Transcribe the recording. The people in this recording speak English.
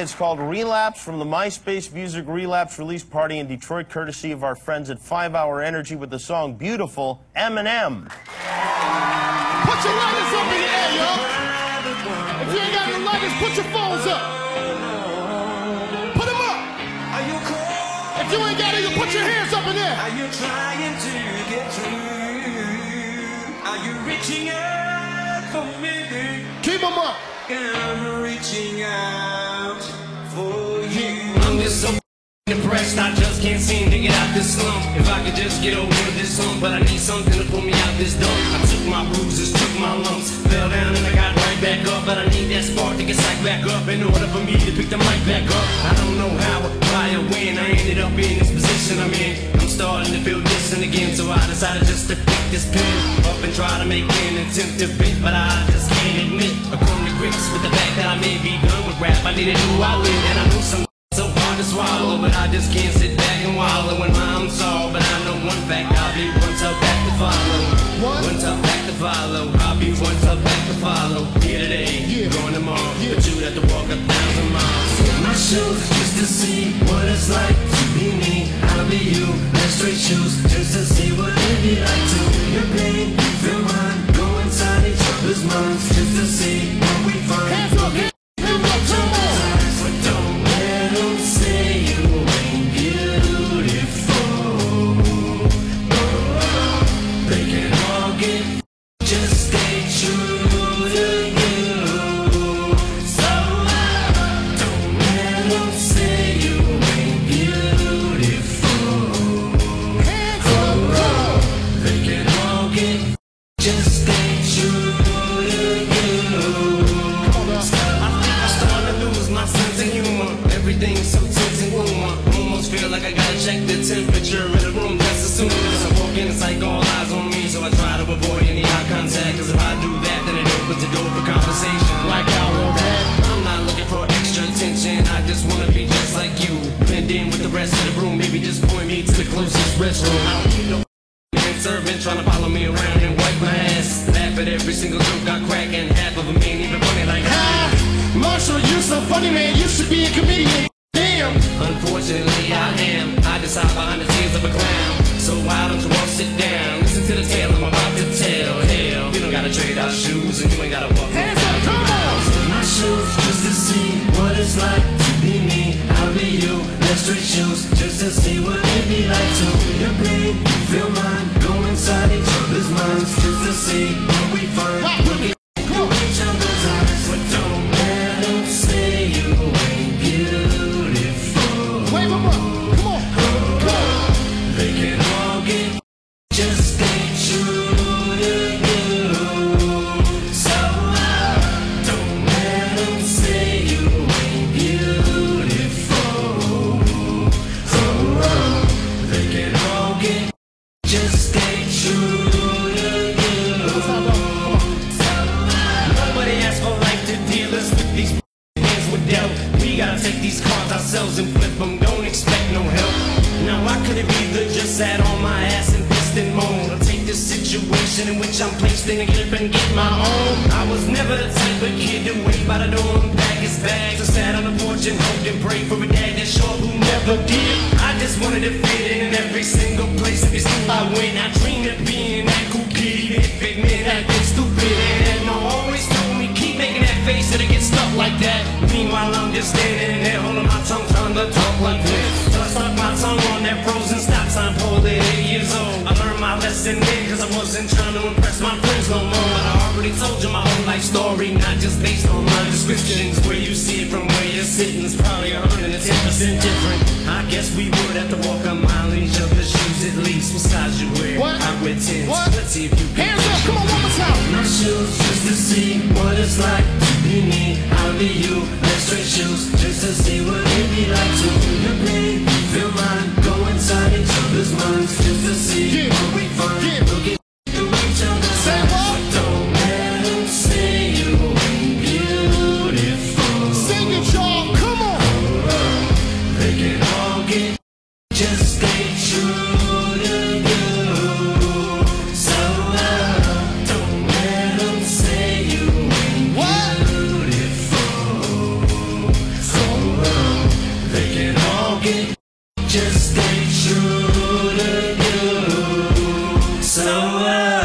It's called Relapse from the MySpace Music Relapse release party in Detroit, courtesy of our friends at 5 Hour Energy with the song Beautiful, Eminem. Put your lighters up in the air, y'all. If you ain't got any lighters, put your phones up. Put them up. If you ain't got it, you put your hands up in there. Are you trying to get through? Are you reaching out for me? Keep them up. I'm reaching out for you. I'm just so depressed, I just can't seem to get out this slump. If I could just get over this hump, but I need something to pull me out this dump. I took my bruises, took my lumps, fell down and I got right back up. But I need that spark to get psyched back up in order for me to pick the mic back up. I don't know how, why or when I ended up in this position I'm in. I'm starting to feel distant again, so I decided just to pick this pen up and try to make an attempt to fit. But I just can't admit, I come to grips with the fact that I may be done with rap. I needed who I live, and I knew some so hard to swallow, but I just can't sit back and wallow when I'm solved. But I know one fact, I'll be one tough act to follow. One tough act to follow. I'll be one tough act to follow. Here today, going tomorrow, but you'd have to walk 1,000 miles. In my shoes, just to see what it's like to be me. I'll be you, wear straight shoes, just to see what it'd be like to feel your pain, feel mine, go inside each other's minds, just to see what we find. Hands up, hands up, come on. Everything's so tense and warm. I almost feel like I gotta check the temperature in the room just as soon as I walk in. It's like all eyes on me, so I try to avoid any eye contact. Cause if I do that, then it opens the door for conversation. Like how that I'm not looking for extra attention. I just wanna be just like you, blend in with the rest of the room. Maybe just point me to the closest restroom. I don't need no man servant trying to follow me around and wipe my ass. Laugh at every single joke I crack, and half of them ain't even funny like Marshall, you so funny, man. You should be a comedian. Damn. Unfortunately, I am. I just hide behind the tears of a clown. So why don't you all sit down? Listen to the tale I'm about to tell. Hell, you don't gotta trade our shoes, and you ain't gotta walk. Hands up, come on. My shoes, just to see what it's like to be me. I'll be you. Wear straight shoes, just to see what it'd be like to feel your pain, feel mine, go inside each other's minds, just to see what we find. Look into each other's eyes, but don't let them say you ain't beautiful. Wave them up. Come on. Come on. They can all get, just stay true to you. So don't let them say you ain't beautiful. They can all get, just stay true to you. Nobody asked for life to deal us with these hands with dealt. We gotta take these cards ourselves and flip them, don't expect no help. Now I could have either just sat on my ass and pissed and moaned, or take this situation in which I'm placed in and get up and get my own. I was never the type of kid to wait by the door and pack his bags. I sat on the porch and hoped and prayed for a dad that sure who never did. I just wanted to fit in every single place, every school I went. I dreamed of being that cool kid, even if it meant acting stupid. And I always told me, keep making that face that it gets stuck like that. Meanwhile I'm just standing there holding my tongue, trying to talk like this. So I stuck my tongue on that frozen stop sign pole at 8 years old. I learned my lesson then, cause I wasn't trying to impress my friends no more. But I already told you my whole life story, not just based on my descriptions. Where you see it from where you're sitting is probably 110% different. I guess we would have to walk a mile in each other's shoes at least. What size you wear? What? I wear 10s. What? Let's see if you can. Hands up. Come on, one more time. My shoes, just to see what it's like to be me. I'll be you. Wear straight shoes, just to see what it'd be like to feel your pain, feel mine, go inside each other's minds, just to see what we find. Look into each other's eyes, but don't let them say you ain't beautiful. Sing it, y'all. Come on. They can all get, just stay true to you. So don't let them say you ain't beautiful. So it just ain't true to you. So